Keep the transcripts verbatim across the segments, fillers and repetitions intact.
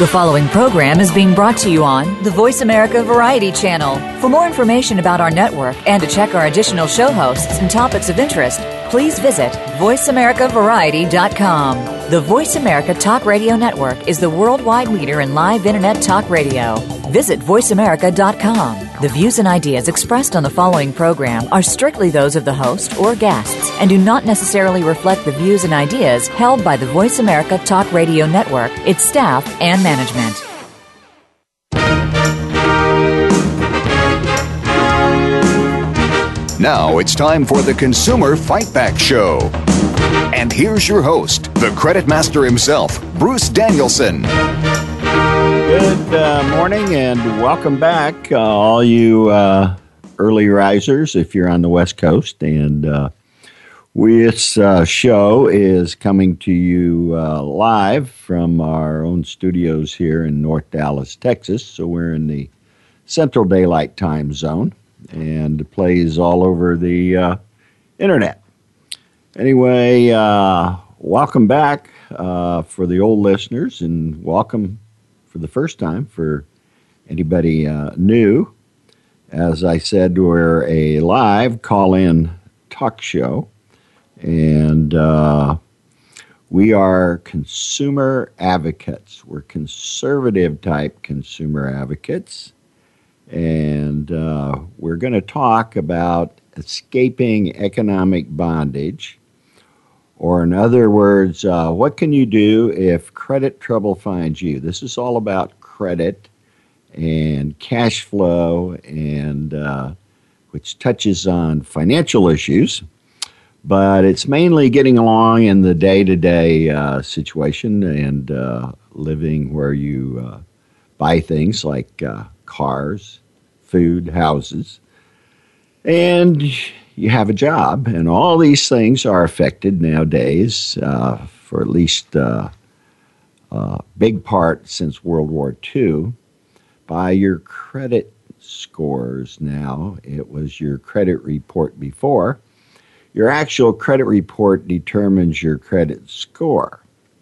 The following program is being brought to you on the Voice America Variety Channel. For more information about our network and to check our additional show hosts and topics of interest, please visit voice america variety dot com. The Voice America Talk Radio Network is the worldwide leader in live Internet talk radio. Visit voice america dot com. The views and ideas expressed on the following program are strictly those of the host or guests and do not necessarily reflect the views and ideas held by the Voice America Talk Radio Network, its staff, and management. Now it's time for the Consumer Fight Back Show. And here's your host, the credit master himself, Bruce Danielson. Good uh, morning and welcome back, uh, all you uh, early risers, if you're on the West Coast. And uh, this uh, show is coming to you uh, live from our own studios here in North Dallas, Texas. So we're in the Central Daylight Time Zone and plays all over the uh, Internet. Anyway, uh, welcome back uh, for the old listeners, and welcome for the first time for anybody uh, new. As I said, we're a live call-in talk show, and uh, we are consumer advocates. We're conservative-type consumer advocates, and uh, we're going to talk about escaping economic bondage, or in other words, uh, what can you do if credit trouble finds you? This is all about credit and cash flow, and uh, which touches on financial issues, but it's mainly getting along in the day-to-day uh, situation and uh, living where you uh, buy things like uh, cars, food, houses, and you have a job, and all these things are affected nowadays, uh, for at least a uh, uh, big part since World War Two, by your credit scores now. It was your credit report before. Your actual credit report determines your credit score.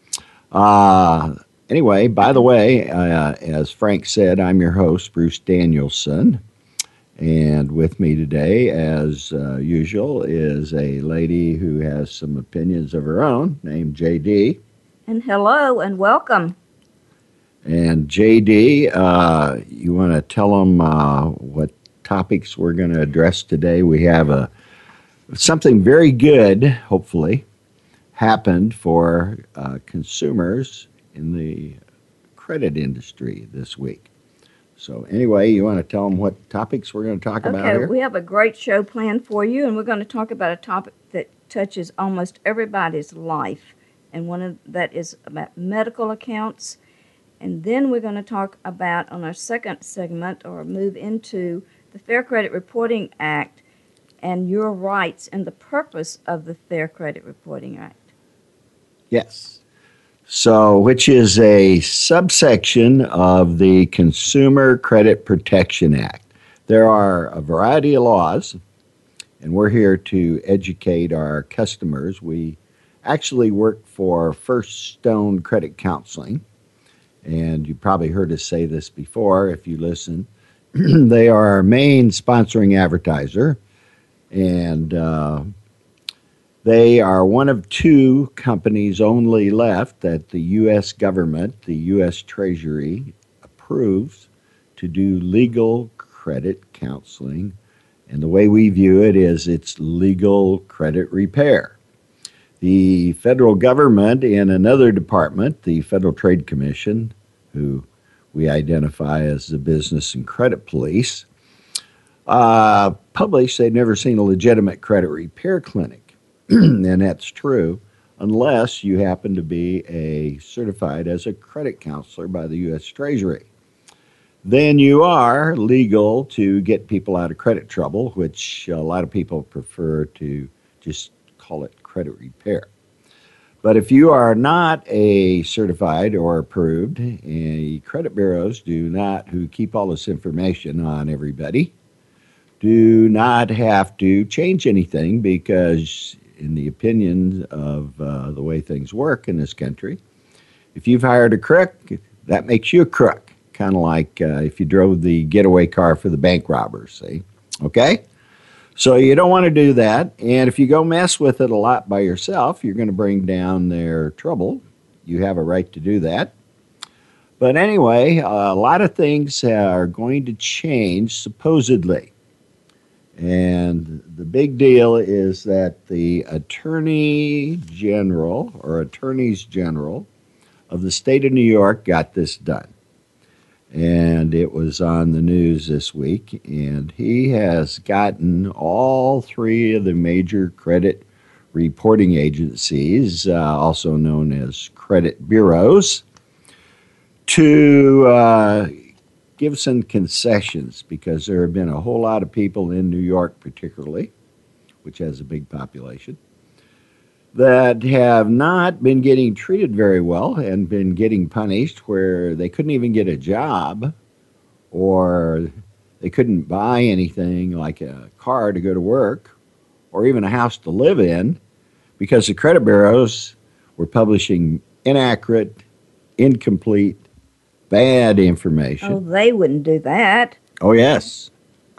Uh, anyway, by the way, uh, as Frank said, I'm your host, Bruce Danielson. And with me today, as uh, usual, is a lady who has some opinions of her own, named J D. And hello and welcome. And J D, uh, you want to tell them uh, what topics we're going to address today? We have a something very good, hopefully, happened for uh, consumers in the credit industry this week. So anyway, you want to tell them what topics we're going to talk okay, about here? We have a great show planned for you, and we're going to talk about a topic that touches almost everybody's life, and one of that is about medical accounts. And then we're going to talk about, on our second segment, or move into the Fair Credit Reporting Act and your rights and the purpose of the Fair Credit Reporting Act. Yes. So, which is a subsection of the Consumer Credit Protection Act. There are a variety of laws, and we're here to educate our customers. We actually work for First Stone Credit Counseling, and you probably heard us say this before if you listen. They are our main sponsoring advertiser, and uh, they are one of two companies only left that the U S government, the U S Treasury, approves to do legal credit counseling. And the way we view it is it's legal credit repair. The federal government in another department, the Federal Trade Commission, who we identify as the Business and Credit Police, uh, published they'd never seen a legitimate credit repair clinic. And that's true unless you happen to be a certified as a credit counselor by the U S Treasury. Then you are legal to get people out of credit trouble, which a lot of people prefer to just call it credit repair. But if you are not a certified or approved, uh, credit bureaus do not, who keep all this information on everybody, do not have to change anything, because in the opinion of uh, the way things work in this country, if you've hired a crook, that makes you a crook, kind of like uh, if you drove the getaway car for the bank robbers, see? Okay? So you don't want to do that. And if you go mess with it a lot by yourself, you're going to bring down their trouble. You have a right to do that. But anyway, a lot of things are going to change, supposedly. And the big deal is that the Attorney General or Attorneys General of the state of New York got this done. And it was on the news this week. And he has gotten all three of the major credit reporting agencies, uh, also known as credit bureaus, to uh, give some concessions because there have been a whole lot of people in New York particularly, which has a big population, that have not been getting treated very well and been getting punished where they couldn't even get a job or they couldn't buy anything like a car to go to work or even a house to live in because the credit bureaus were publishing inaccurate, incomplete, bad information. Oh, they wouldn't do that. Oh, yes.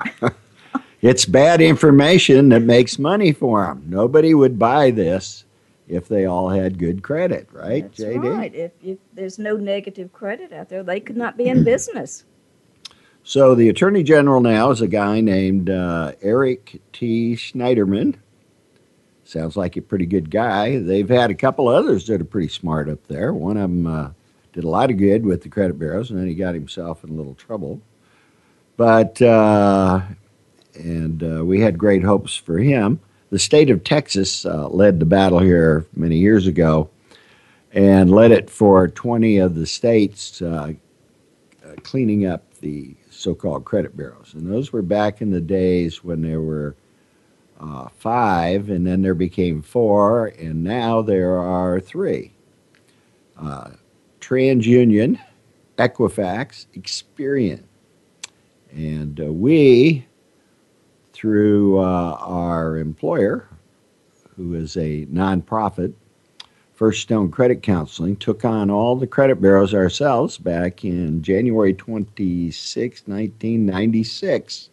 It's bad information that makes money for them. Nobody would buy this if they all had good credit, right, That's J D? right. If, if there's no negative credit out there, they could not be in business. So the Attorney General now is a guy named uh, Eric T. Schneiderman. Sounds like a pretty good guy. They've had a couple others that are pretty smart up there. One of them uh, did a lot of good with the credit bureaus, and then he got himself in a little trouble. But, uh, and uh, we had great hopes for him. The state of Texas uh, led the battle here many years ago and led it for twenty of the states uh, uh, cleaning up the so-called credit bureaus. And those were back in the days when there were uh, five, and then there became four, and now there are three. Uh, TransUnion, Equifax, Experian. And uh, we, through uh, our employer, who is a nonprofit, First Stone Credit Counseling, took on all the credit bureaus ourselves back in January twenty-sixth, nineteen ninety-six,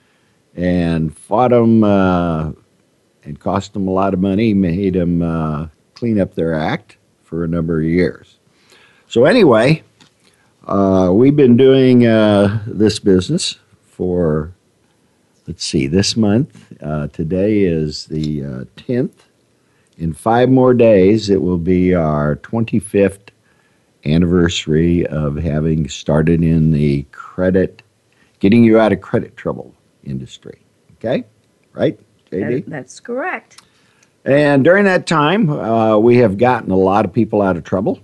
and fought them uh, and cost them a lot of money, made them uh, clean up their act for a number of years. So anyway, uh, we've been doing uh, this business for, let's see, this month. Uh, today is the uh, tenth. In five more days, it will be our twenty-fifth anniversary of having started in the credit, getting you out of credit trouble industry. Okay? Right, J D? That, that's correct. And during that time, uh, we have gotten a lot of people out of trouble.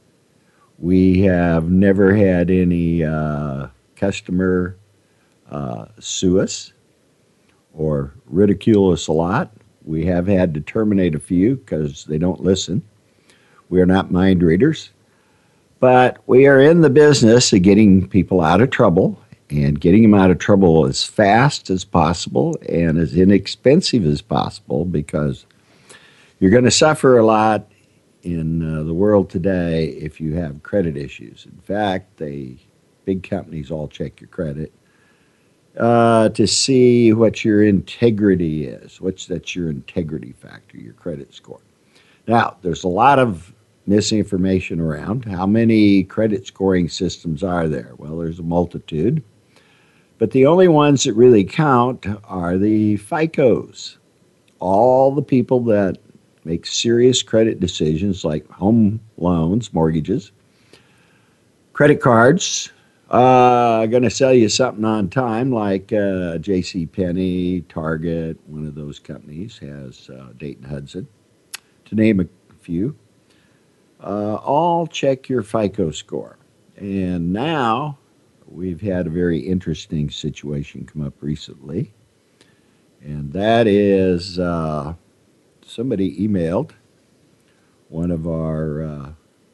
We have never had any uh, customer uh, sue us or ridicule us a lot. We have had to terminate a few because they don't listen. We are not mind readers. But we are in the business of getting people out of trouble and getting them out of trouble as fast as possible and as inexpensive as possible because you're going to suffer a lot in uh, the world today if you have credit issues. In fact, they big companies all check your credit uh, to see what your integrity is. What's that's your integrity factor, your credit score. Now, there's a lot of misinformation around. How many credit scoring systems are there? Well, there's a multitude. But the only ones that really count are the FICOs. All the people that make serious credit decisions like home loans, mortgages, credit cards, uh, going to sell you something on time like uh, JCPenney, Target, one of those companies has uh, Dayton Hudson, to name a few. Uh, all check your FICO score. And now we've had a very interesting situation come up recently, and that is uh, somebody emailed one of our uh,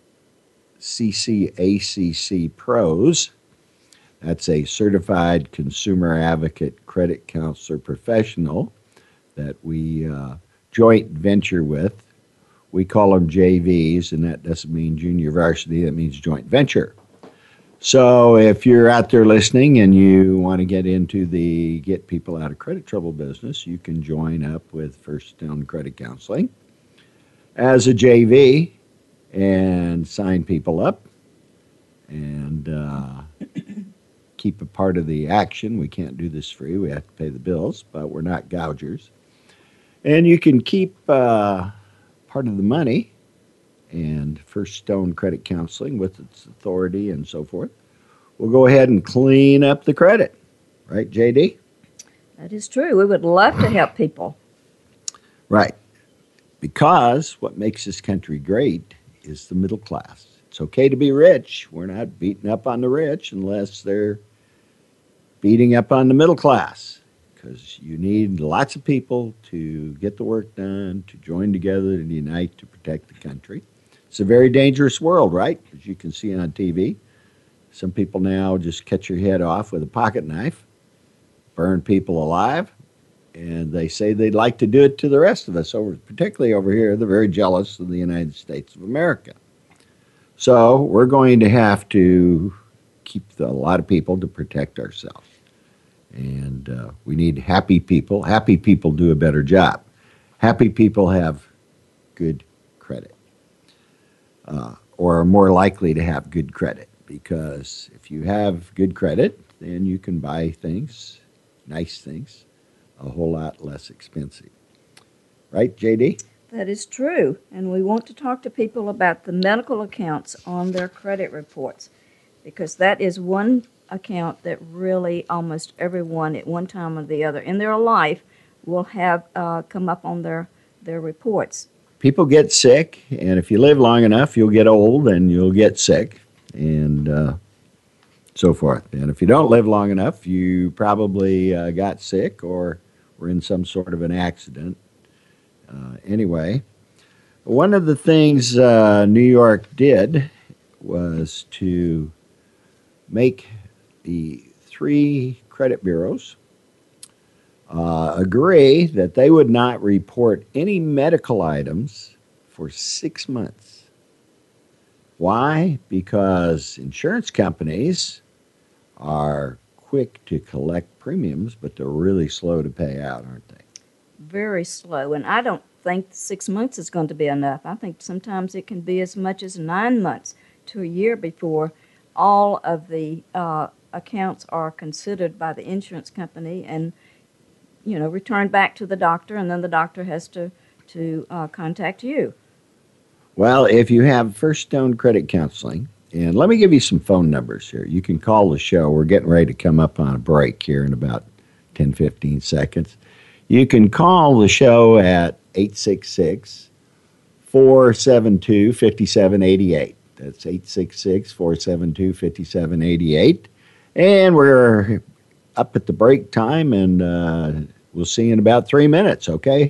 C C A C C pros. That's a certified consumer advocate credit counselor professional that we uh, joint venture with. We call them J Vs, and that doesn't mean junior varsity. That means joint venture. So if you're out there listening and you want to get into the get people out of credit trouble business, you can join up with First Stone Credit Counseling as a J V and sign people up and uh, keep a part of the action. We can't do this free. We have to pay the bills, but we're not gougers. And you can keep uh, part of the money, and First Stone Credit Counseling, with its authority and so forth, will go ahead and clean up the credit. Right, J D? That is true. We would love to help people. Right. Because what makes this country great is the middle class. It's okay to be rich. We're not beating up on the rich unless they're beating up on the middle class, because you need lots of people to get the work done, to join together and unite to protect the country. It's a very dangerous world, right? As you can see on T V. Some people now just cut your head off with a pocket knife, burn people alive, and they say they'd like to do it to the rest of us, over, particularly over here. They're very jealous of the United States of America. So we're going to have to keep the, a lot of people to protect ourselves. And uh, we need happy people. Happy people do a better job. Happy people have good credit, uh, or are more likely to have good credit, because if you have good credit, then you can buy things, nice things, a whole lot less expensive. Right, J D? That is true. And we want to talk to people about the medical accounts on their credit reports, because that is one account that really almost everyone at one time or the other in their life will have uh, come up on their, their reports. People get sick, and if you live long enough, you'll get old and you'll get sick, and uh, so forth. And if you don't live long enough, you probably uh, got sick or were in some sort of an accident. Uh, anyway, one of the things uh, New York did was to make the three credit bureaus uh, agree that they would not report any medical items for six months. Why? Because insurance companies are quick to collect premiums, but they're really slow to pay out, aren't they? Very slow. And I don't think six months is going to be enough. I think sometimes it can be as much as nine months to a year before all of the uh, accounts are considered by the insurance company and, you know, returned back to the doctor, and then the doctor has to, to uh, contact you. Well, if you have First Stone Credit Counseling, and let me give you some phone numbers here. You can call the show. We're getting ready to come up on a break here in about ten, fifteen seconds. You can call the show at eight six six, four seven two, five seven eight eight. That's eight six six, four seven two, five seven eight eight. And we're up at the break time, and uh, we'll see you in about three minutes, okay?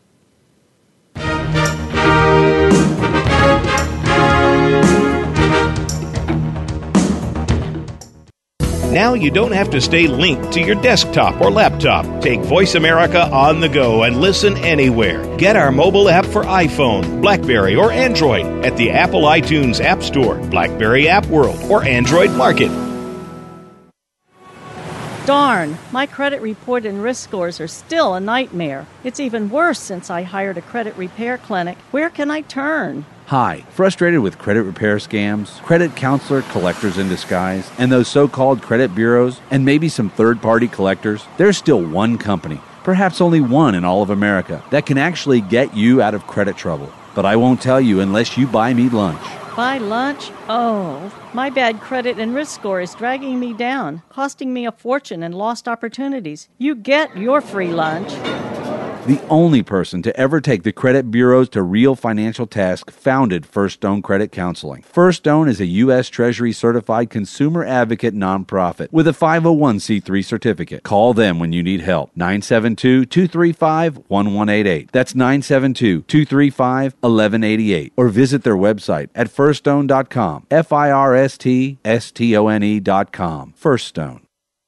Now you don't have to stay linked to your desktop or laptop. Take Voice America on the go and listen anywhere. Get our mobile app for iPhone, BlackBerry, or Android at the Apple iTunes App Store, BlackBerry App World, or Android Market. Darn, my credit report and risk scores are still a nightmare. It's even worse since I hired a credit repair clinic. Where can I turn? Hi, frustrated with credit repair scams, credit counselor collectors in disguise, and those so-called credit bureaus, and maybe some third-party collectors? There's still one company, perhaps only one in all of America, that can actually get you out of credit trouble. But I won't tell you unless you buy me lunch. Buy lunch? Oh, my bad credit and risk score is dragging me down, costing me a fortune and lost opportunities. You get your free lunch. The only person to ever take the credit bureaus to real financial task founded First Stone Credit Counseling. First Stone is a U S Treasury certified consumer advocate nonprofit with a five oh one c three certificate. Call them when you need help. nine seven two, two three five, one one eight eight. That's nine seven two, two three five, one one eight eight. Or visit their website at first stone dot com. F I R S T S T O N E dot com. First Stone.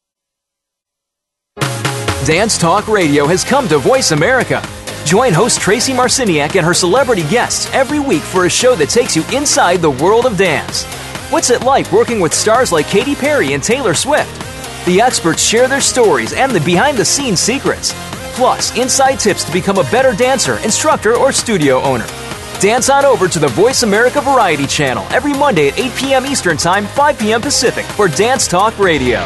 Dance Talk Radio has come to Voice America. Join host Tracy Marciniak and her celebrity guests every week for a show that takes you inside the world of dance. What's it like working with stars like Katy Perry and Taylor Swift? The experts share their stories and the behind-the-scenes secrets. Plus, inside tips to become a better dancer, instructor, or studio owner. Dance on over to the Voice America Variety Channel every Monday at eight p.m. Eastern Time, five p.m. Pacific for Dance Talk Radio.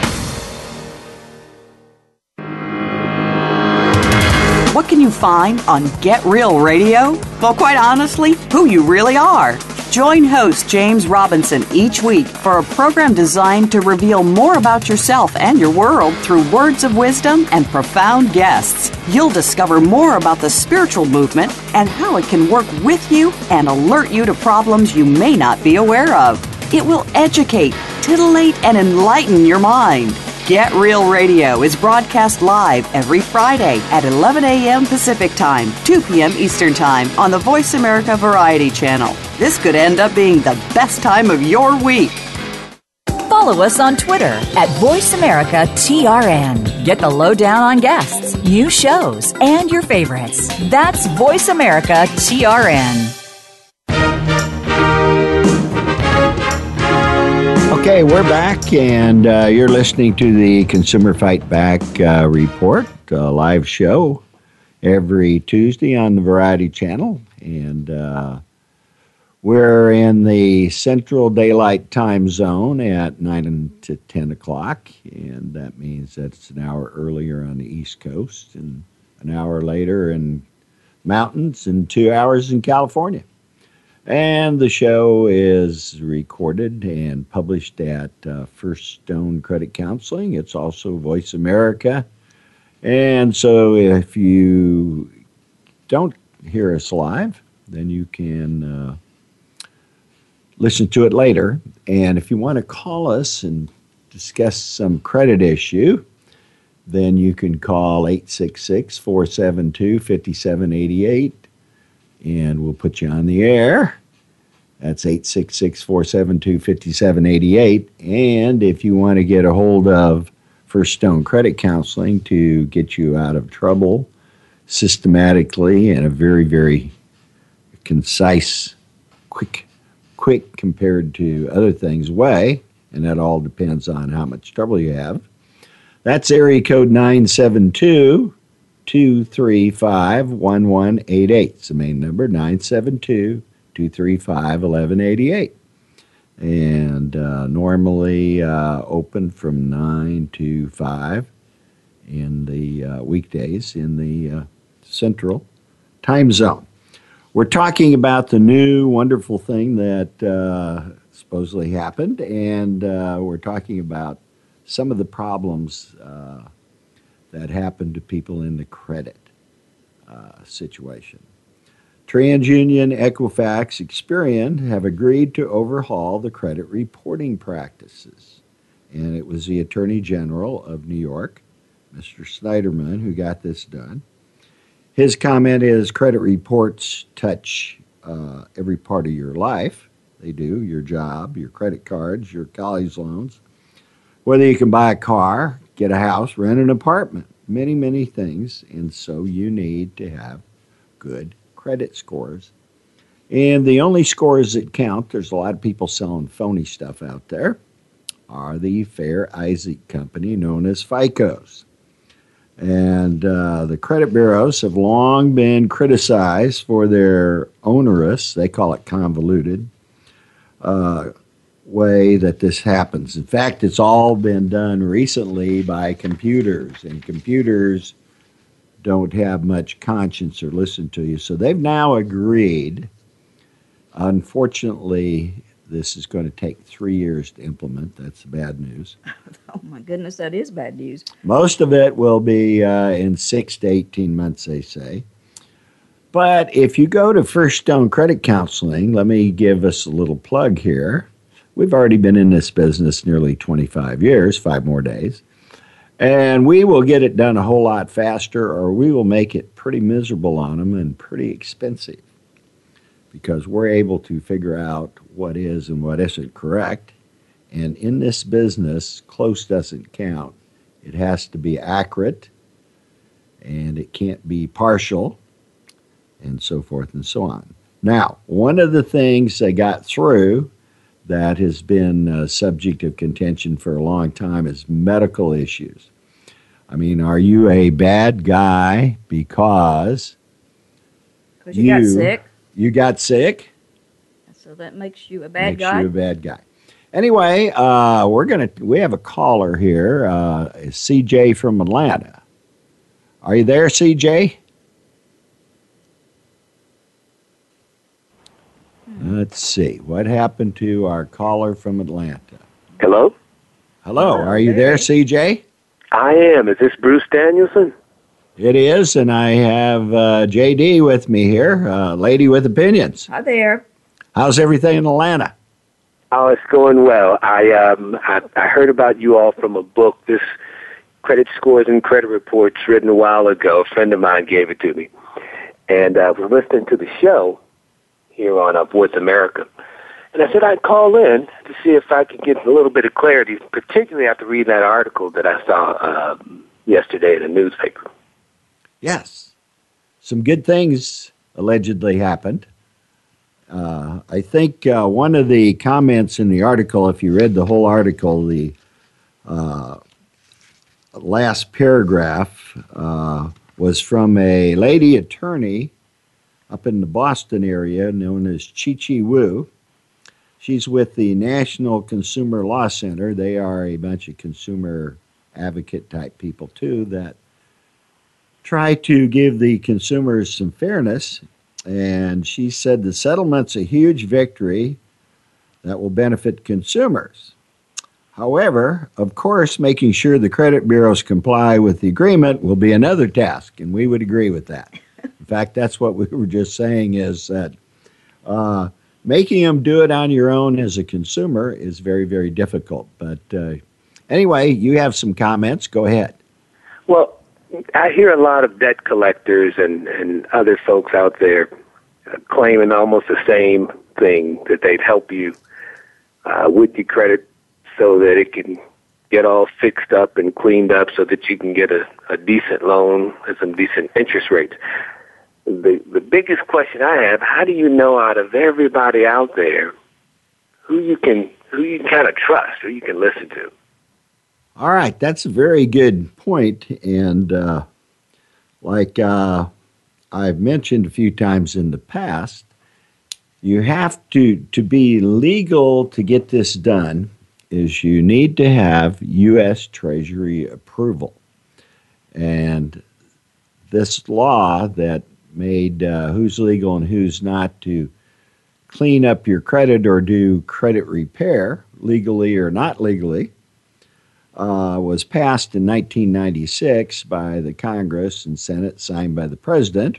What can you find on Get Real Radio? Well, quite honestly, who you really are. Join host James Robinson each week for a program designed to reveal more about yourself and your world through words of wisdom and profound guests. You'll discover more about the spiritual movement and how it can work with you and alert you to problems you may not be aware of. It will educate, titillate, and enlighten your mind. Get Real Radio is broadcast live every Friday at eleven a.m. Pacific Time, two p.m. Eastern Time on the Voice America Variety Channel. This could end up being the best time of your week. Follow us on Twitter at Voice America T R N. Get the lowdown on guests, new shows, and your favorites. That's Voice America T R N. Okay, we're back, and uh, you're listening to the Consumer Fight Back uh, Report, a live show every Tuesday on the Variety Channel. And uh, we're in the Central Daylight Time Zone at nine to ten o'clock, and that means that's an hour earlier on the East Coast and an hour later in mountains and two hours in California. And the show is recorded and published at uh, First Stone Credit Counseling. It's also Voice America. And so if you don't hear us live, then you can uh, listen to it later. And if you want to call us and discuss some credit issue, then you can call eight six six, four seven two, five seven eight eight. And we'll put you on the air. That's eight six six, four seven two, five seven eight eight. And if you want to get a hold of First Stone Credit Counseling to get you out of trouble systematically in a very, very concise, quick, quick compared to other things way, and that all depends on how much trouble you have, that's area code nine seven two, two three five, one one eight eight. It's the main number, nine seven two, two three five, one one eight eight. And uh, normally uh, open from nine to five in the uh, weekdays in the uh, Central Time Zone. We're talking about the new wonderful thing that uh, supposedly happened, and uh, we're talking about some of the problems uh, that happen to people in the credit uh, situation. TransUnion, Equifax, Experian have agreed to overhaul the credit reporting practices. And it was the Attorney General of New York, Mister Snyderman, who got this done. His comment is credit reports touch uh, every part of your life. They do, your job, your credit cards, your college loans, whether you can buy a car, get a house, rent an apartment, many, many things. And so you need to have good credit scores. And the only scores that count, there's a lot of people selling phony stuff out there, are the Fair Isaac Company known as FICOs. And uh, the credit bureaus have long been criticized for their onerous, they call it convoluted, uh, way that this happens. In fact, it's all been done recently by computers, and computers don't have much conscience or listen to you. So they've now agreed. Unfortunately, this is going to take three years to implement. That's the bad news. Oh, my goodness, that is bad news. Most of it will be uh, in six to eighteen months, they say. But if you go to First Stone Credit Counseling, let me give us a little plug here. We've already been in this business nearly twenty-five years, five more days. And we will get it done a whole lot faster, or we will make it pretty miserable on them and pretty expensive, because we're able to figure out what is and what isn't correct. And in this business, close doesn't count. It has to be accurate, and it can't be partial, and so forth and so on. Now, one of the things they got through that has been a subject of contention for a long time is medical issues. I mean, are you a bad guy because Because you, you got sick? You got sick? So that makes you a bad makes guy? Makes you a bad guy. Anyway, uh, we're gonna. We have a caller here, uh, C J from Atlanta. Are you there, C J? Hmm. Let's see. What happened to our caller from Atlanta? Hello? Hello. Are you there, C J? I am. Is this Bruce Danielson? It is, and I have uh, J D with me here, uh, lady with opinions. Hi there. How's everything in Atlanta? Oh, it's going well. I um I, I heard about you all from a book, this Credit Scores and Credit Reports, written a while ago. A friend of mine gave it to me. And I uh, was listening to the show here on uh, Voice America. And I said I'd call in to see if I could get a little bit of clarity, particularly after reading that article that I saw uh, yesterday in the newspaper. Yes. Some good things allegedly happened. Uh, I think uh, one of the comments in the article, if you read the whole article, the uh, last paragraph uh, was from a lady attorney up in the Boston area known as Chi Chi Wu. She's with the National Consumer Law Center. They are a bunch of consumer advocate type people, too, that try to give the consumers some fairness. And she said the settlement's a huge victory that will benefit consumers. However, of course, making sure the credit bureaus comply with the agreement will be another task, and we would agree with that. In fact, that's what we were just saying is that uh, making them do it on your own as a consumer is very, very difficult. But uh, anyway, you have some comments. Go ahead. Well, I hear a lot of debt collectors and, and other folks out there uh, claiming almost the same thing, that they'd help you uh, with your credit so that it can get all fixed up and cleaned up so that you can get a, a decent loan and some decent interest rates. The, the biggest question I have, how do you know out of everybody out there who you can who you can kind of trust, who you can listen to? All right, that's a very good point, and uh, like uh, I've mentioned a few times in the past, you have to, to be legal to get this done is you need to have U S Treasury approval. And this law that made uh, who's legal and who's not to clean up your credit or do credit repair, legally or not legally, Uh, was passed in nineteen ninety-six by the Congress and Senate, signed by the President,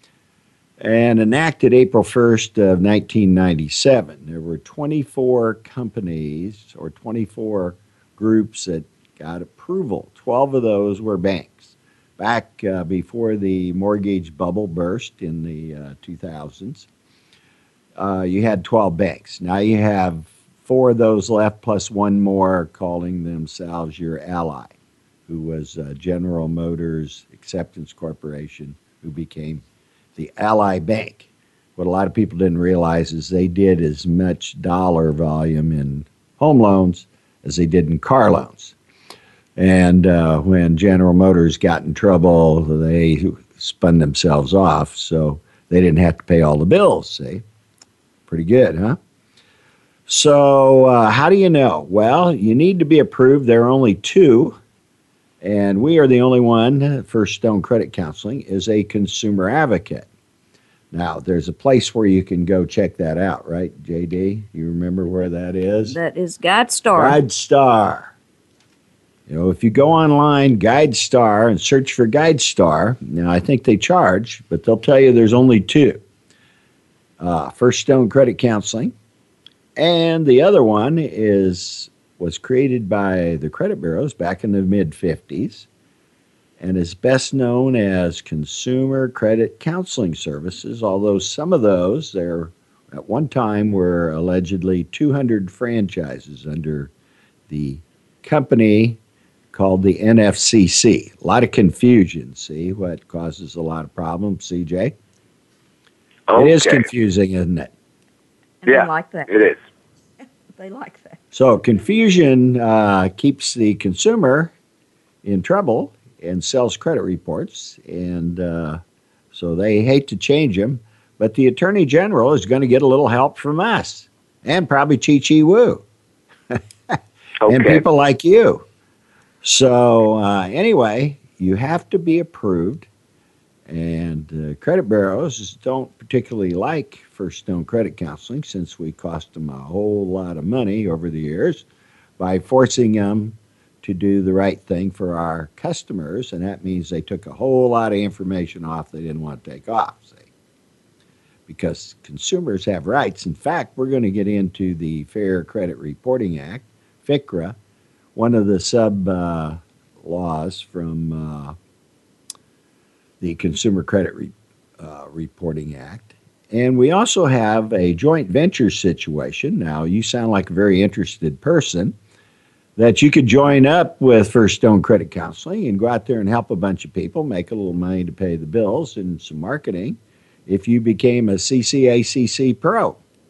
and enacted April first of nineteen ninety-seven. There were twenty-four companies or twenty-four groups that got approval. twelve of those were banks. Back uh, before the mortgage bubble burst in the uh, two thousands, uh, you had twelve banks. Now you have four of those left, plus one more calling themselves your ally, who was uh, General Motors Acceptance Corporation, who became the Ally Bank. What a lot of people didn't realize is they did as much dollar volume in home loans as they did in car loans. And uh, when General Motors got in trouble, they spun themselves off, so they didn't have to pay all the bills, see? Pretty good, huh? So uh, how do you know? Well, you need to be approved. There are only two, and we are the only one. First Stone Credit Counseling is a consumer advocate. Now, there's a place where you can go check that out, right, J D? You remember where that is? That is GuideStar. GuideStar. You know, if you go online, GuideStar, and search for GuideStar, now I think they charge, but they'll tell you there's only two. Uh, First Stone Credit Counseling. And the other one is was created by the credit bureaus back in the mid fifties and is best known as Consumer Credit Counseling Services, although some of those, there at one time were allegedly two hundred franchises under the company called the N F C C. A lot of confusion, see, what causes a lot of problems, C J? Okay. It is confusing, isn't it? And yeah, I like that. it is. they like that. So confusion uh, keeps the consumer in trouble and sells credit reports, and uh, so they hate to change them. But the Attorney General is going to get a little help from us, and probably Chi Chi Wu, okay. and people like you. So uh, anyway, you have to be approved, and uh, credit bureaus don't particularly like First Stone Credit Counseling, since we cost them a whole lot of money over the years by forcing them to do the right thing for our customers, and that means they took a whole lot of information off they didn't want to take off, see? Because consumers have rights. In fact, we're going to get into the Fair Credit Reporting Act, FCRA, one of the sub uh, laws from uh, the Consumer Credit Re- uh, Reporting Act. And we also have a joint venture situation. Now, you sound like a very interested person, that you could join up with First Stone Credit Counseling and go out there and help a bunch of people, make a little money to pay the bills and some marketing if you became a C C A C C Pro.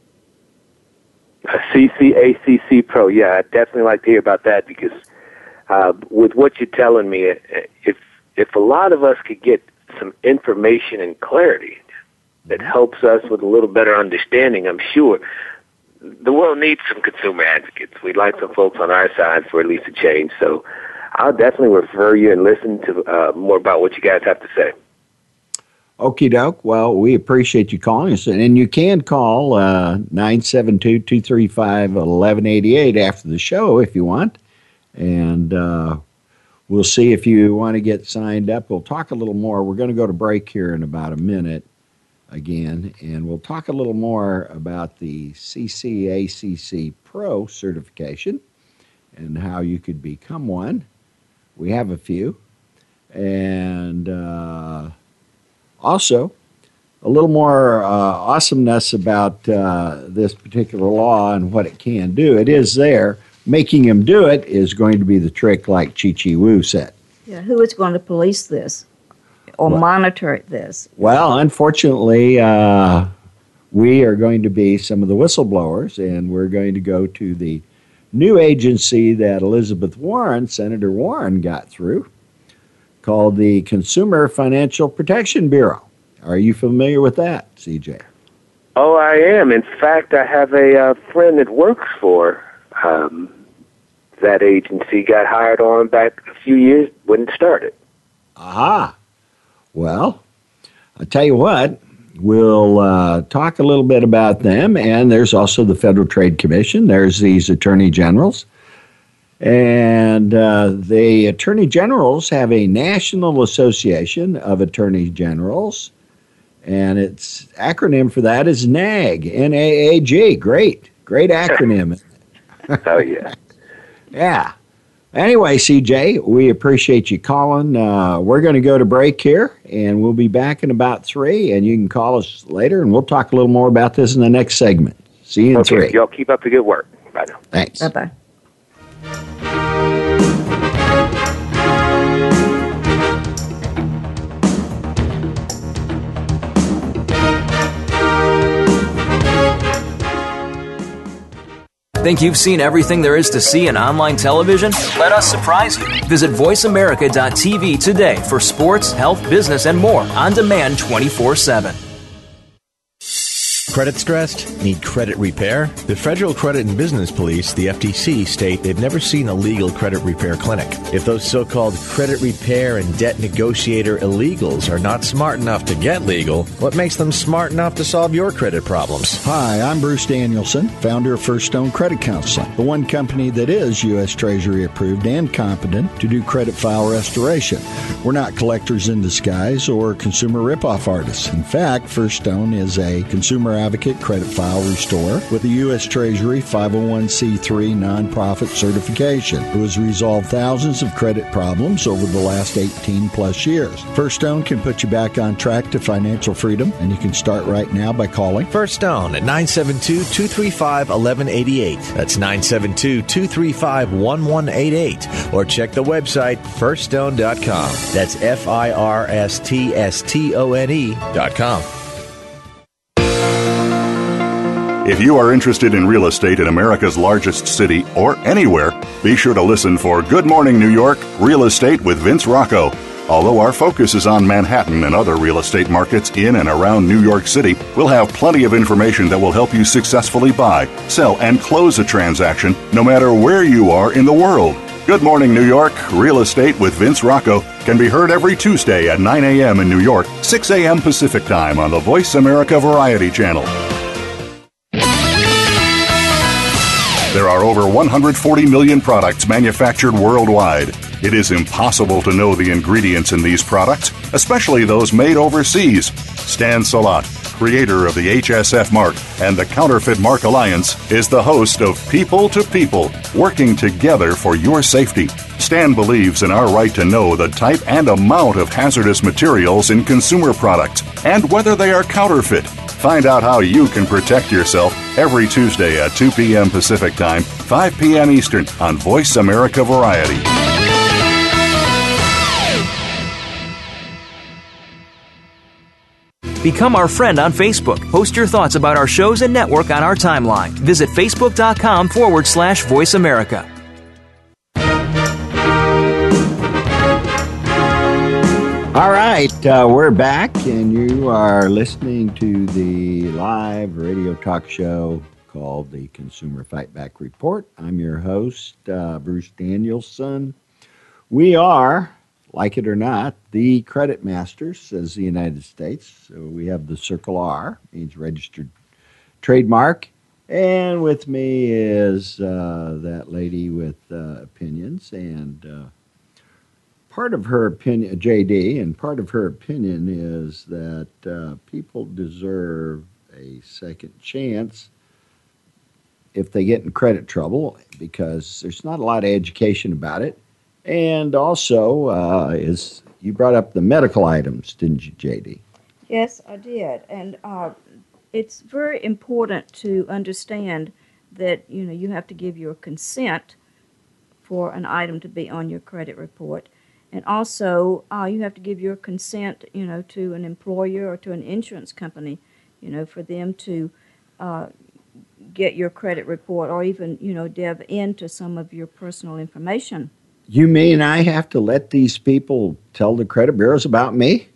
A C C A C C Pro, yeah, I'd definitely like to hear about that, because uh, with what you're telling me, if if a lot of us could get some information and clarity that helps us with a little better understanding, I'm sure the world needs some consumer advocates. We'd like some folks on our side for at least a change. So I'll definitely refer you and listen to uh, more about what you guys have to say. Okie doke. Well, we appreciate you calling us. And you can call uh, nine seven two, two three five, one one eight eight after the show if you want. And uh, we'll see if you want to get signed up. We'll talk a little more. We're going to go to break here in about a minute again, and we'll talk a little more about the C C A C C Pro certification and how you could become one. We have a few. And uh, also, a little more uh, awesomeness about uh, this particular law and what it can do. It is there. Making him do it is going to be the trick, like Chi Chi Wu said. Yeah, who is going to police this or well, monitor this? Well, unfortunately, uh, we are going to be some of the whistleblowers, and we're going to go to the new agency that Elizabeth Warren, Senator Warren, got through, called the Consumer Financial Protection Bureau. Are you familiar with that, C J? Oh, I am. In fact, I have a uh, friend that works for um, that agency, got hired on back a few years when it started. Aha. Well, I'll tell you what, we'll uh, talk a little bit about them, and there's also the Federal Trade Commission. There's these attorney generals. And uh, the attorney generals have a National Association of Attorney Generals, and its acronym for that is NAG, N A A G. Great, great acronym. Oh, yeah. Yeah. Anyway, C J, we appreciate you calling. Uh, we're going to go to break here, and we'll be back in about three, and you can call us later, and we'll talk a little more about this in the next segment. See you in okay, three. Y'all keep up the good work. Bye now. Thanks. Bye-bye. Think you've seen everything there is to see in online television? Let us surprise you. Visit voice america dot t v today for sports, health, business, and more on demand twenty-four seven. Credit stressed? Need credit repair? The Federal Credit and Business Police, the F T C, state they've never seen a legal credit repair clinic. If those so-called credit repair and debt negotiator illegals are not smart enough to get legal, what makes them smart enough to solve your credit problems? Hi, I'm Bruce Danielson, founder of First Stone Credit Counseling, the one company that is U S Treasury approved and competent to do credit file restoration. We're not collectors in disguise or consumer ripoff artists. In fact, First Stone is a consumer advocate credit file restorer with a U S Treasury five oh one c three nonprofit certification who has resolved thousands of credit problems over the last eighteen plus years. First Stone can put you back on track to financial freedom, and you can start right now by calling First Stone at nine seven two, two three five, one one eight eight. That's nine seven two, two three five, one one eight eight. Or check the website first stone dot com. That's F I R S T S T O N E dot com. If you are interested in real estate in America's largest city or anywhere, be sure to listen for Good Morning New York, Real Estate with Vince Rocco. Although our focus is on Manhattan and other real estate markets in and around New York City, we'll have plenty of information that will help you successfully buy, sell, and close a transaction no matter where you are in the world. Good Morning New York, Real Estate with Vince Rocco can be heard every Tuesday at nine a.m. in New York, six a.m. Pacific Time on the Voice America Variety Channel. There are over one hundred forty million products manufactured worldwide. It is impossible to know the ingredients in these products, especially those made overseas. Stan Salat, creator of the H S F Mark and the Counterfeit Mark Alliance, is the host of People to People, working together for your safety. Stan believes in our right to know the type and amount of hazardous materials in consumer products and whether they are counterfeit. Find out how you can protect yourself every Tuesday at two p.m. Pacific Time, five p.m. Eastern on Voice America Variety. Become our friend on Facebook. Post your thoughts about our shows and network on our timeline. Visit facebook.com forward slash Voice America. All right, uh, we're back, and you are listening to the live radio talk show called the Consumer Fight Back Report. I'm your host, uh, Bruce Danielson. We are, like it or not, the credit masters as the United States. So we have the Circle R, means registered trademark. And with me is uh, that lady with uh, opinions, and uh, part of her opinion, J D, and part of her opinion is that uh, people deserve a second chance if they get in credit trouble, because there's not a lot of education about it. And also, uh, is you brought up the medical items, didn't you, J D? Yes, I did. And uh, it's very important to understand that, you know, you have to give your consent for an item to be on your credit report. And also, uh, you have to give your consent, you know, to an employer or to an insurance company, you know, for them to uh, get your credit report or even, you know, delve into some of your personal information. You mean I have to let these people tell the credit bureaus about me?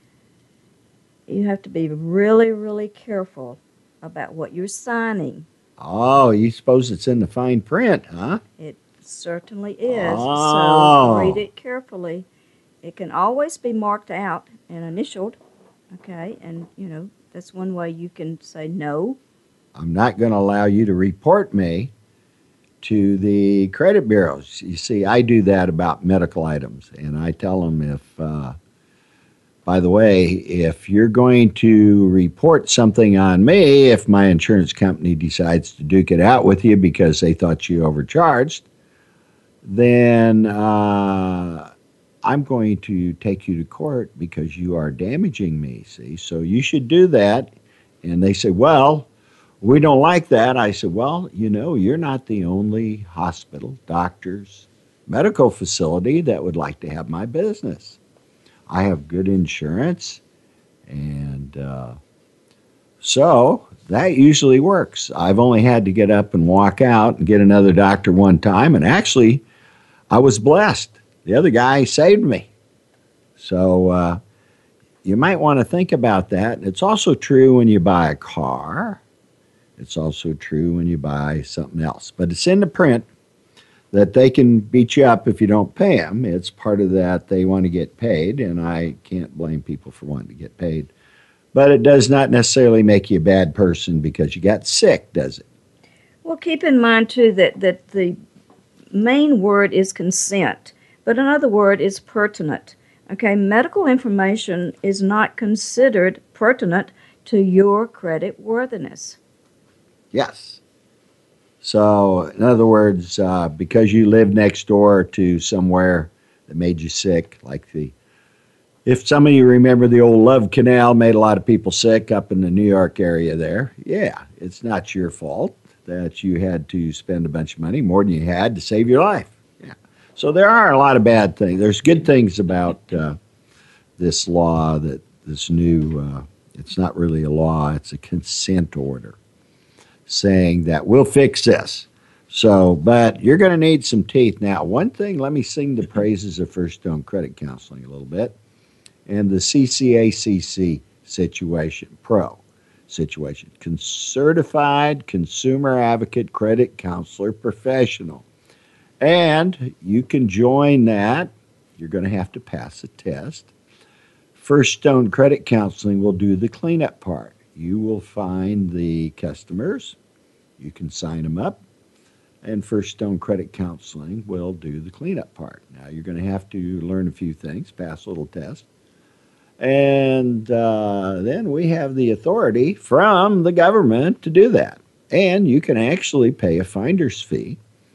You have to be really, really careful about what you're signing. Oh, you suppose it's in the fine print, huh? It certainly is. Oh. So read it carefully. It can always be marked out and initialed, okay? And, you know, that's one way you can say no. I'm not going to allow you to report me to the credit bureaus. You see, I do that about medical items, and I tell them if, uh, by the way, if you're going to report something on me, if my insurance company decides to duke it out with you because they thought you overcharged, then uh, I'm going to take you to court because you are damaging me, see? So you should do that. And they say, well, we don't like that. I said, well, you know, you're not the only hospital, doctors, medical facility that would like to have my business. I have good insurance, and uh, so that usually works. I've only had to get up and walk out and get another doctor one time, and actually, I was blessed. The other guy saved me. So uh, you might want to think about that. It's also true when you buy a car. It's also true when you buy something else. But it's in the print that they can beat you up if you don't pay them. It's part of that they want to get paid, and I can't blame people for wanting to get paid. But it does not necessarily make you a bad person because you got sick, does it? Well, keep in mind, too, that, that the main word is consent, but another word is pertinent. Okay, medical information is not considered pertinent to your credit worthiness. Yes. So, in other words, uh, because you live next door to somewhere that made you sick, like the, if some of you remember the old Love Canal made a lot of people sick up in the New York area there, yeah, it's not your fault that you had to spend a bunch of money, more than you had, to save your life. Yeah. So there are a lot of bad things. There's good things about uh, this law, that this new, uh, it's not really a law, it's a consent order. saying that we'll fix this. So, but you're going to need some teeth. Now, one thing, let me sing the praises of First Stone Credit Counseling a little bit, and the C C A C C situation, Pro situation, Certified Consumer Advocate Credit Counselor Professional. And you can join that. You're going to have to pass a test. First Stone Credit Counseling will do the cleanup part. You will find the customers. You can sign them up. And First Stone Credit Counseling will do the cleanup part. Now, you're going to have to learn a few things, pass a little test. And uh, then we have the authority from the government to do that. And you can actually pay a finder's fee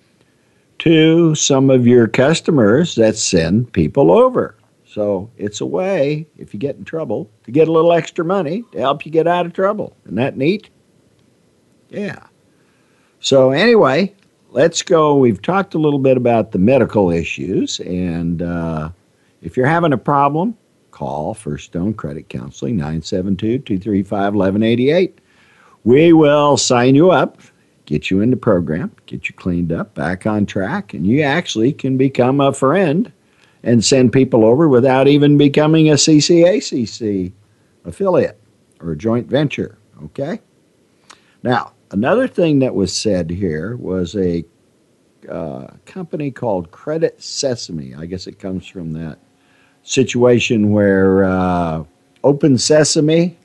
to some of your customers that send people over. So it's a way, if you get in trouble, to get a little extra money to help you get out of trouble. Isn't that neat? Yeah. So anyway, let's go. We've talked a little bit about the medical issues. And uh, if you're having a problem, call First Stone Credit Counseling, nine seven two, two three five, one one eight eight. We will sign you up, get you in the program, get you cleaned up, back on track, and you actually can become a friend and send people over without even becoming a C C A C C affiliate or a joint venture, okay? Now, another thing that was said here was a uh, company called Credit Sesame. I guess it comes from that situation where uh, Open Sesame.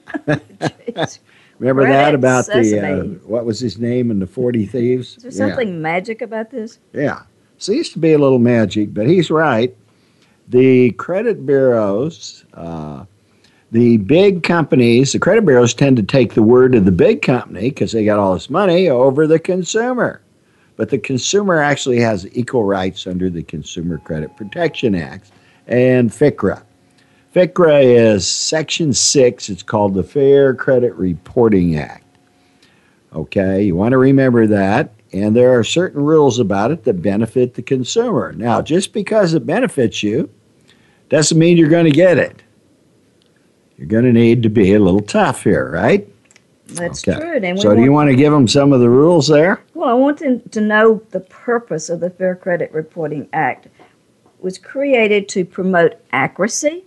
Remember Credit that about Sesame. the, uh, what was his name in the forty Thieves? Is there something Yeah. magic about this? Yeah. Seems to be a little magic, but he's right. The credit bureaus, uh, the big companies, the credit bureaus tend to take the word of the big company because they got all this money over the consumer. But the consumer actually has equal rights under the Consumer Credit Protection Act and FCRA. FCRA is Section six. It's called the Fair Credit Reporting Act. Okay, you want to remember that. And there are certain rules about it that benefit the consumer. Now, just because it benefits you doesn't mean you're going to get it. You're going to need to be a little tough here, right? That's Okay. true. And we So do you want to give them some of the rules there? Well, I want them to know the purpose of the Fair Credit Reporting Act. It was created to promote accuracy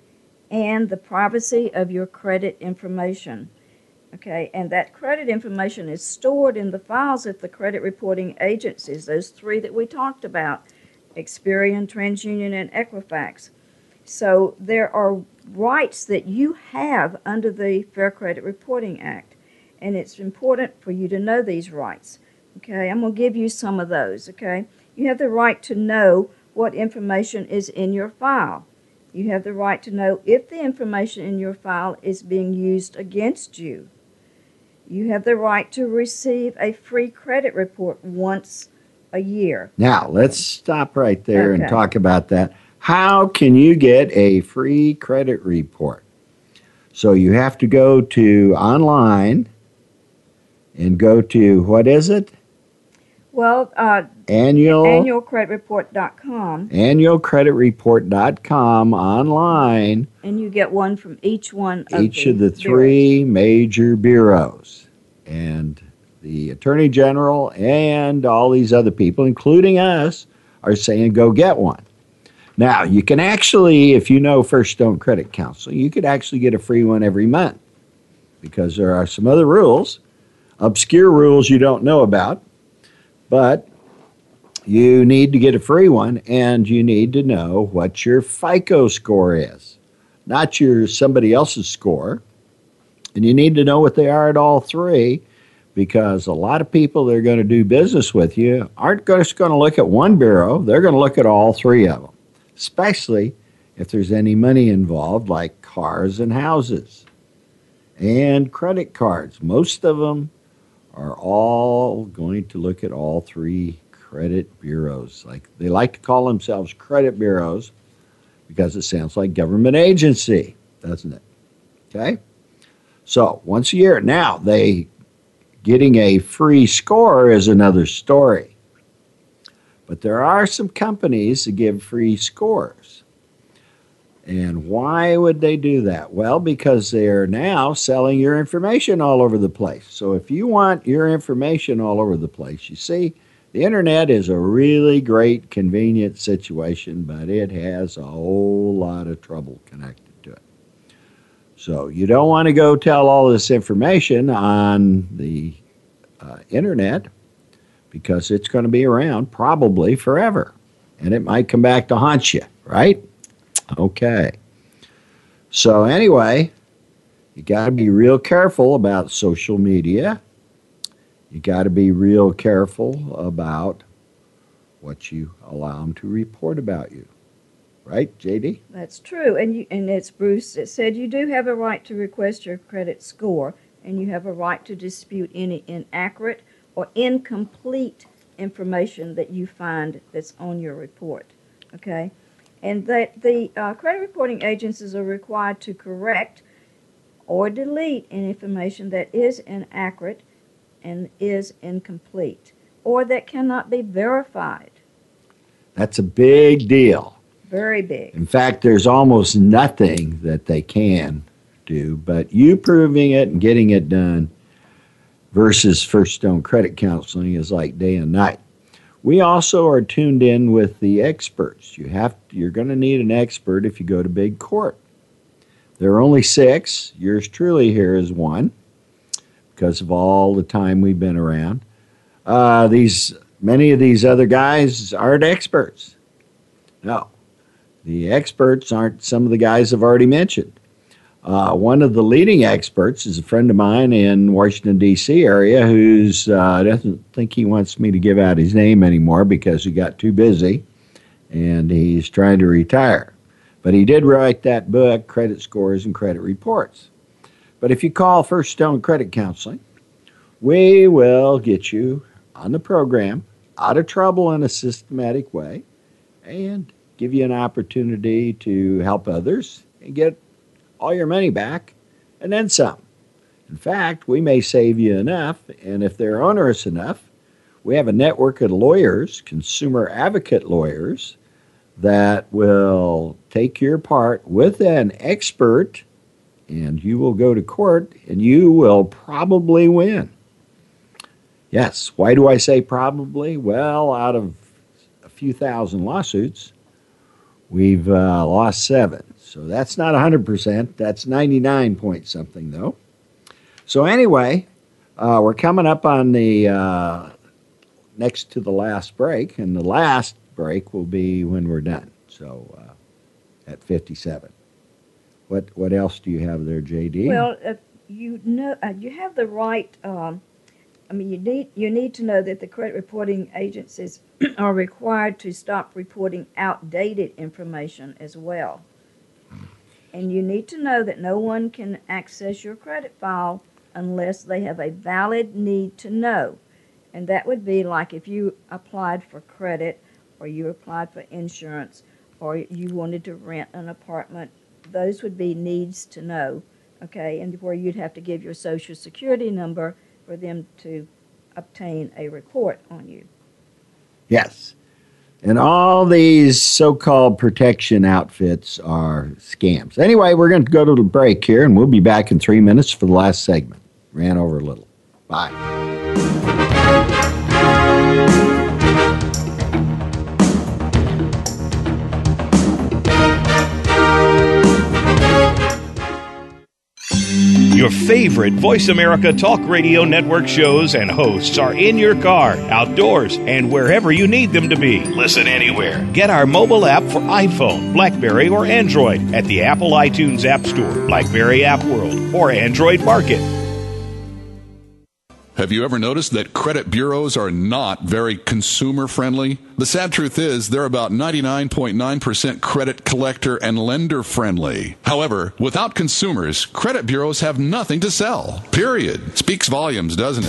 and the privacy of your credit information. Okay, and that credit information is stored in the files of the credit reporting agencies, those three that we talked about, Experian, TransUnion, and Equifax. So there are rights that you have under the Fair Credit Reporting Act, and it's important for you to know these rights. Okay, I'm going to give you some of those, okay? You have the right to know what information is in your file. You have the right to know if the information in your file is being used against you. You have the right to receive a free credit report once a year. Now, let's stop right there and Okay. talk about that. How can you get a free credit report? So you have to go to online and go to, what is it? Well, uh, Annual, annual credit report dot com, annual credit report dot com online, and you get one from each one of each the of the bureaus. three major bureaus. And the Attorney General and all these other people, including us, are saying go get one. Now, you can actually, if you know First Stone Credit Counseling, you could actually get a free one every month because there are some other rules, obscure rules you don't know about, but you need to get a free one, and you need to know what your FICO score is, not your somebody else's score. And you need to know what they are at all three, because a lot of people that are going to do business with you aren't just going to look at one bureau. They're going to look at all three of them, especially if there's any money involved, like cars and houses and credit cards. Most of them are all going to look at all three credit bureaus. Like they like to call themselves credit bureaus because it sounds like government agency, doesn't it? Okay? So once a year. Now, they getting a free score is another story. But there are some companies that give free scores. And why would they do that? Well, because they're now selling your information all over the place. So if you want your information all over the place, you see, the internet is a really great, convenient situation, but it has a whole lot of trouble connected to it. So you don't want to go tell all this information on the uh, internet, because it's going to be around probably forever. And it might come back to haunt you, right? Okay. So anyway, you got to be real careful about social media. You got to be real careful about what you allow them to report about you. Right, J D? That's true. And you, and it's Bruce that said you do have a right to request your credit score, and you have a right to dispute any inaccurate or incomplete information that you find that's on your report. Okay? And that the uh, credit reporting agencies are required to correct or delete any information that is inaccurate and is incomplete, or that cannot be verified. That's a big deal. Very big. In fact, there's almost nothing that they can do, but you proving it and getting it done versus First Stone Credit Counseling is like day and night. We also are tuned in with the experts. You have, you're going to need an expert if you go to big court. There are only six. Yours truly here is one because of all the time we've been around. Uh, these many of these other guys aren't experts. No. The experts aren't some of the guys I've already mentioned. Uh, one of the leading experts is a friend of mine in Washington, D C area who's uh, doesn't think he wants me to give out his name anymore because he got too busy and he's trying to retire. But he did write that book, Credit Scores and Credit Reports. But if you call First Stone Credit Counseling, we will get you on the program, out of trouble in a systematic way, and give you an opportunity to help others and get all your money back and then some. In fact, we may save you enough, and if they're onerous enough, we have a network of lawyers, consumer advocate lawyers, that will take your part with an expert, and you will go to court, and you will probably win. Yes, why do I say probably? Well, out of a few thousand lawsuits, we've uh, lost seven. So that's not one hundred percent. That's ninety-nine point something, though. So anyway, uh, we're coming up on the uh, next to the last break, and the last break will be when we're done. So uh, at fifty-seven. What what else do you have there, J D? Well, uh, you know, uh, you have the right. Um, I mean, you need you need to know that the credit reporting agencies are required to stop reporting outdated information as well. And you need to know that no one can access your credit file unless they have a valid need to know. And that would be like if you applied for credit, or you applied for insurance, or you wanted to rent an apartment. Those would be needs to know, okay? And where you'd have to give your Social Security number for them to obtain a report on you. Yes. And all these so-called protection outfits are scams. Anyway, we're going to go to the break here, and we'll be back in three minutes for the last segment. Ran over a little. Bye. Your favorite Voice America Talk Radio Network shows and hosts are in your car, outdoors, and wherever you need them to be. Listen anywhere. Get our mobile app for iPhone, BlackBerry, or Android at the Apple iTunes App Store, BlackBerry App World, or Android Market. Have you ever noticed that credit bureaus are not very consumer-friendly? The sad truth is they're about ninety-nine point nine percent credit collector and lender-friendly. However, without consumers, credit bureaus have nothing to sell. Period. Speaks volumes, doesn't it?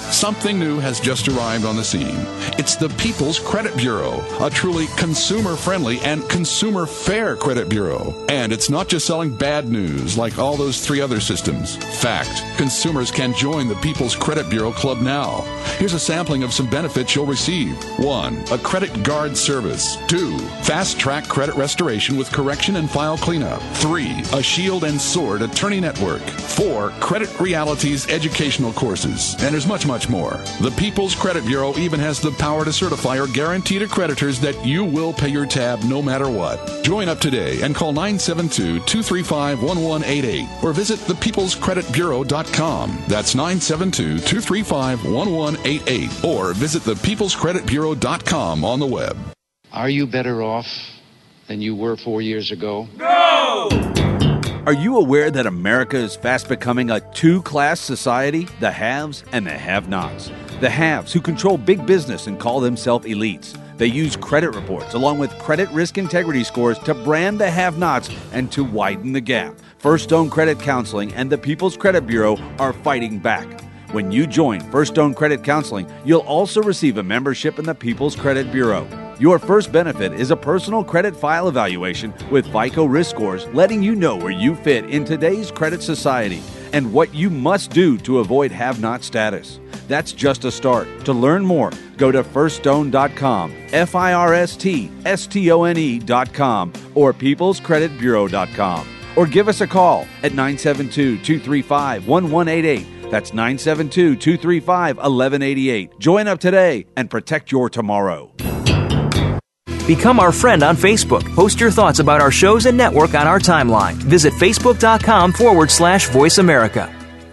Something new has just arrived on the scene. It's the People's Credit Bureau, a truly consumer-friendly and consumer-fair credit bureau. And it's not just selling bad news like all those three other systems. Fact, consumers can join the People's Credit Bureau Club now. Here's a sampling of some benefits you'll receive. One, a credit guard service. Two, fast-track credit restoration with correction and file cleanup. Three, a Shield and Sword attorney network. Four, Credit Realities educational courses. And there's much, much more. The People's Credit Bureau even has the power to certify or guarantee to creditors that you will pay your tab no matter what. Join up today and call nine seven two, two three five, one one eight eight or visit the peoples credit bureau dot com. That's nine seven two, two three five, one one eight eight or visit the peoples credit bureau dot com on the web. Are you better off than you were four years ago? No! Are you aware that America is fast becoming a two-class society? The haves and the have-nots. The haves, who control big business and call themselves elites. They use credit reports along with credit risk integrity scores to brand the have-nots and to widen the gap. First Stone Credit Counseling and the People's Credit Bureau are fighting back. When you join First Stone Credit Counseling, you'll also receive a membership in the People's Credit Bureau. Your first benefit is a personal credit file evaluation with FICO risk scores, letting you know where you fit in today's credit society and what you must do to avoid have-not status. That's just a start. To learn more, go to first stone dot com, F I R S T S T O N E dot com, or peoples credit bureau dot com. Or give us a call at nine seven two, two three five, one one eight eight. That's nine seven two, two three five, one one eight eight. Join up today and protect your tomorrow. Become our friend on Facebook. Post your thoughts about our shows and network on our timeline. Visit facebook.com forward slash Voice America.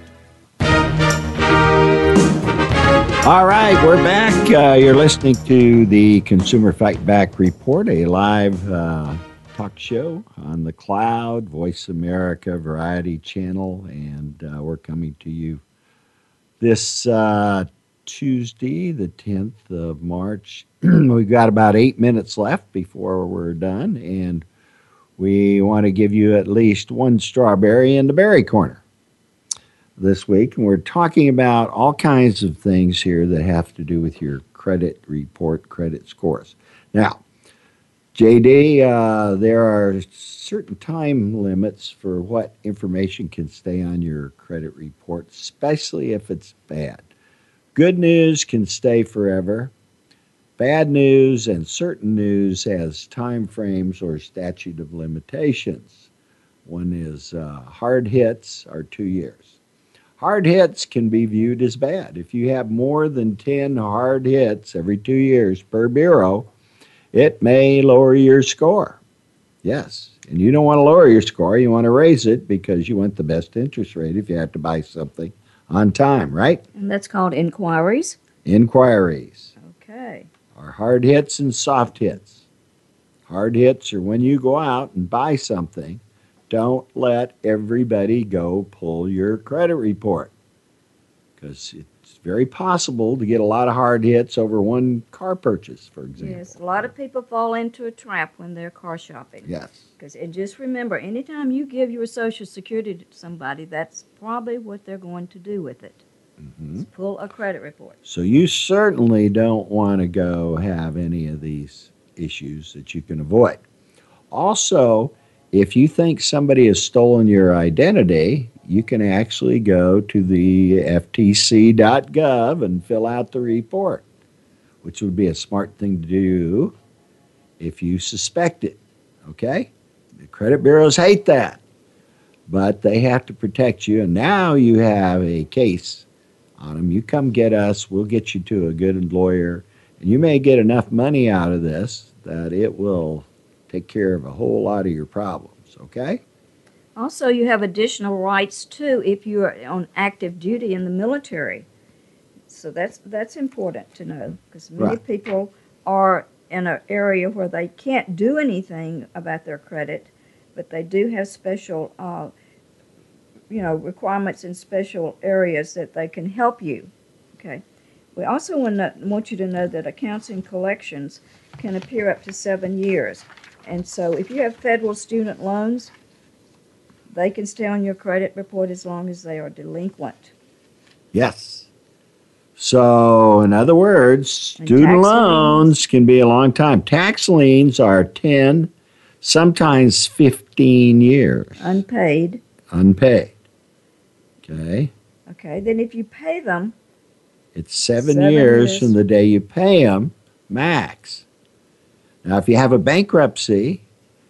All right, we're back. Uh, you're listening to the Consumer Fight Back Report, a live uh, talk show on the cloud, Voice America Variety Channel, and uh, we're coming to you this uh, Tuesday, the tenth of March. We've got about eight minutes left before we're done, and we want to give you at least one strawberry in the berry corner this week. And we're talking about all kinds of things here that have to do with your credit report, credit scores. Now, J D, uh, there are certain time limits for what information can stay on your credit report, especially if it's bad. Good news can stay forever. Bad news and certain news has time frames or statute of limitations. One is uh, hard hits are two years. Hard hits can be viewed as bad. If you have more than ten hard hits every two years per bureau, it may lower your score. Yes, and you don't want to lower your score. You want to raise it because you want the best interest rate if you have to buy something on time, right? And that's called inquiries? Inquiries. Okay. Are hard hits and soft hits. Hard hits are when you go out and buy something. Don't let everybody go pull your credit report, because it's very possible to get a lot of hard hits over one car purchase, for example. Yes, a lot of people fall into a trap when they're car shopping. Yes. Because, and just remember, anytime you give your Social Security to somebody, that's probably what they're going to do with it. Mm-hmm. Pull a credit report. So you certainly don't want to go have any of these issues that you can avoid. Also, if you think somebody has stolen your identity, you can actually go to the F T C dot gov and fill out the report, which would be a smart thing to do if you suspect it, okay? The credit bureaus hate that, but they have to protect you, and now you have a case on them. You come get us, we'll get you to a good lawyer, and you may get enough money out of this that it will take care of a whole lot of your problems, okay? Also, you have additional rights, too, if you are on active duty in the military. So that's that's important to know, because many Right. people are in an area where they can't do anything about their credit, but they do have special, uh, you know, requirements in special areas that they can help you, okay? We also want, to, want you to know that accounts and collections can appear up to seven years. And so if you have federal student loans, they can stay on your credit report as long as they are delinquent. Yes. So, in other words, student loans can be a long time. Tax liens are ten, sometimes fifteen years. Unpaid. Unpaid. Okay. Okay, then if you pay them, it's seven, seven years, years from the day you pay them, max. Now, if you have a bankruptcy,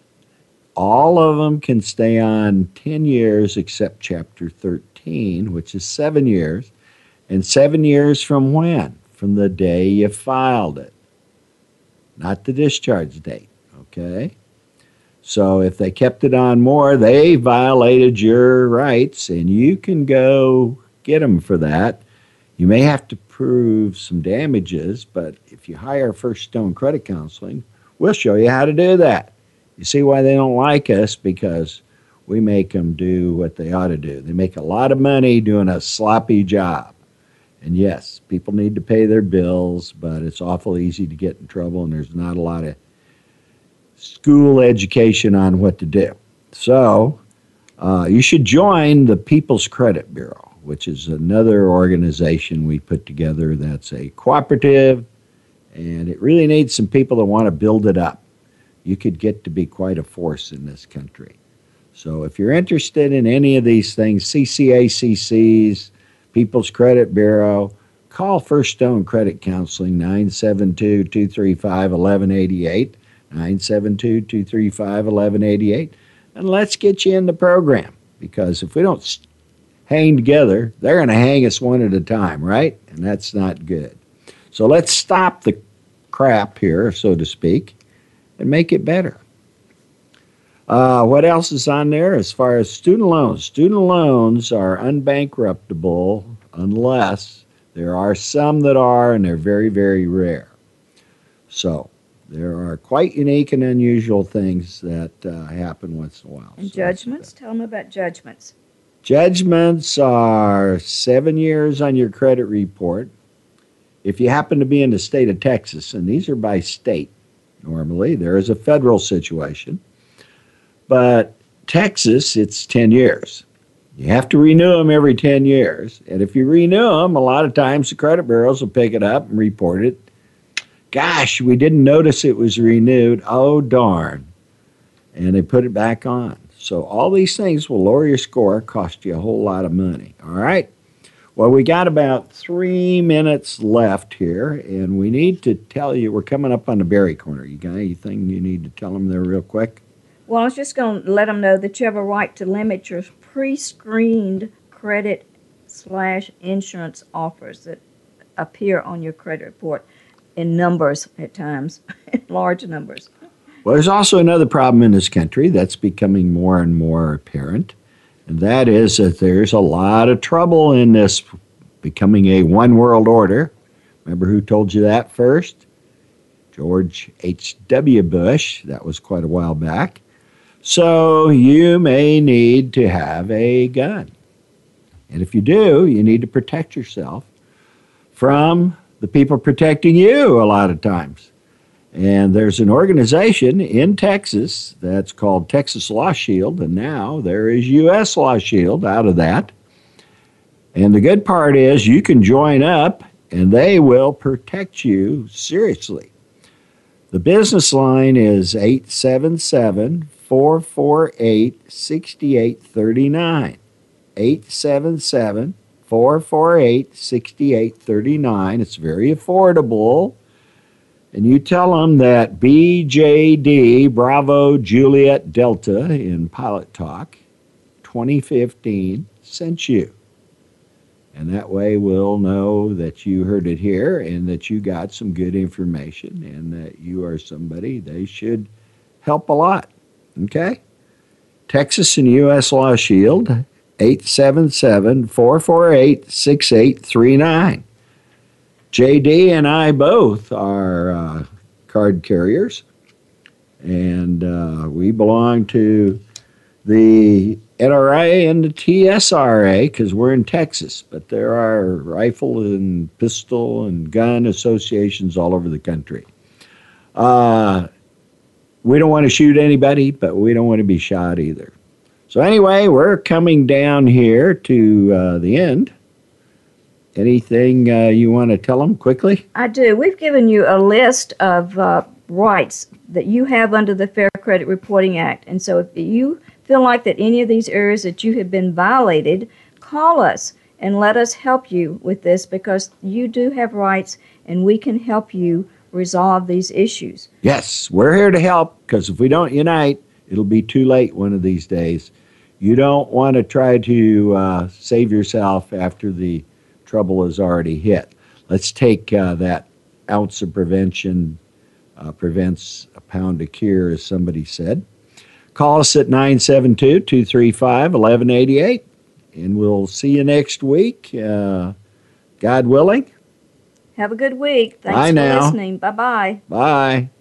all of them can stay on ten years except Chapter thirteen, which is seven years. And seven years from when? From the day you filed it, not the discharge date, okay? So if they kept it on more, they violated your rights, and you can go get them for that. You may have to prove some damages, but if you hire First Stone Credit Counseling, we'll show you how to do that. You see why they don't like us? Because we make them do what they ought to do. They make a lot of money doing a sloppy job. And yes, people need to pay their bills, but it's awful easy to get in trouble, and there's not a lot of school education on what to do. So uh, you should join the People's Credit Bureau, which is another organization we put together that's a cooperative, and it really needs some people that want to build it up. You could get to be quite a force in this country. So if you're interested in any of these things, C C A C Cs, People's Credit Bureau, call First Stone Credit Counseling, nine seven two, two three five, one one eight eight, nine seven two, two three five, one one eight eight, and let's get you in the program, because if we don't hang together, they're going to hang us one at a time, right? And that's not good. So let's stop the crap here, so to speak, and make it better. Uh, what else is on there as far as student loans? Student loans are unbankruptable unless there are some that are, and they're very, very rare. So there are quite unique and unusual things that uh, happen once in a while. And so judgments? Tell them about judgments. Judgments are seven years on your credit report. If you happen to be in the state of Texas, and these are by state normally, there is a federal situation. But Texas, it's ten years. You have to renew them every ten years. And if you renew them, a lot of times the credit bureaus will pick it up and report it. Gosh, we didn't notice it was renewed. Oh, darn. And they put it back on. So all these things will lower your score, cost you a whole lot of money. All right? Well, we got about three minutes left here, and we need to tell you, we're coming up on the Berry Corner. You got anything you need to tell them there real quick? Well, I was just going to let them know that you have a right to limit your pre-screened credit slash insurance offers that appear on your credit report in numbers at times, in large numbers. Well, there's also another problem in this country that's becoming more and more apparent, and that is that there's a lot of trouble in this becoming a one world order. Remember who told you that first? George H W Bush. That was quite a while back. So you may need to have a gun. And if you do, you need to protect yourself from the people protecting you a lot of times. And there's an organization in Texas that's called Texas Law Shield, and now there is U S Law Shield out of that. And the good part is you can join up, and they will protect you seriously. The business line is eight seven seven, four four eight, six eight three nine. eight seven seven, four four eight, six eight three nine. It's very affordable. And you tell them that B J D, Bravo Juliet Delta in Pilot Talk twenty fifteen sent you. And that way we'll know that you heard it here and that you got some good information and that you are somebody they should help a lot. Okay? Texas and U S Law Shield, eight seven seven, four four eight, six eight three nine. J D and I both are uh, card carriers, and uh, we belong to the N R A and the T S R A because we're in Texas, but there are rifle and pistol and gun associations all over the country. Uh, we don't want to shoot anybody, but we don't want to be shot either. So anyway, we're coming down here to uh, the end. anything uh, you want to tell them quickly? I do. We've given you a list of uh, rights that you have under the Fair Credit Reporting Act. And so if you feel like that any of these areas that you have been violated, call us and let us help you with this, because you do have rights and we can help you resolve these issues. Yes, we're here to help, because if we don't unite, it'll be too late one of these days. You don't want to try to uh, save yourself after the trouble has already hit. Let's take uh, that ounce of prevention uh, prevents a pound of cure, as somebody said. Call us at nine seven two, two three five, one one eight eight, and we'll see you next week, uh, God willing. Have a good week. Thanks Bye for now. listening. Bye-bye. Bye.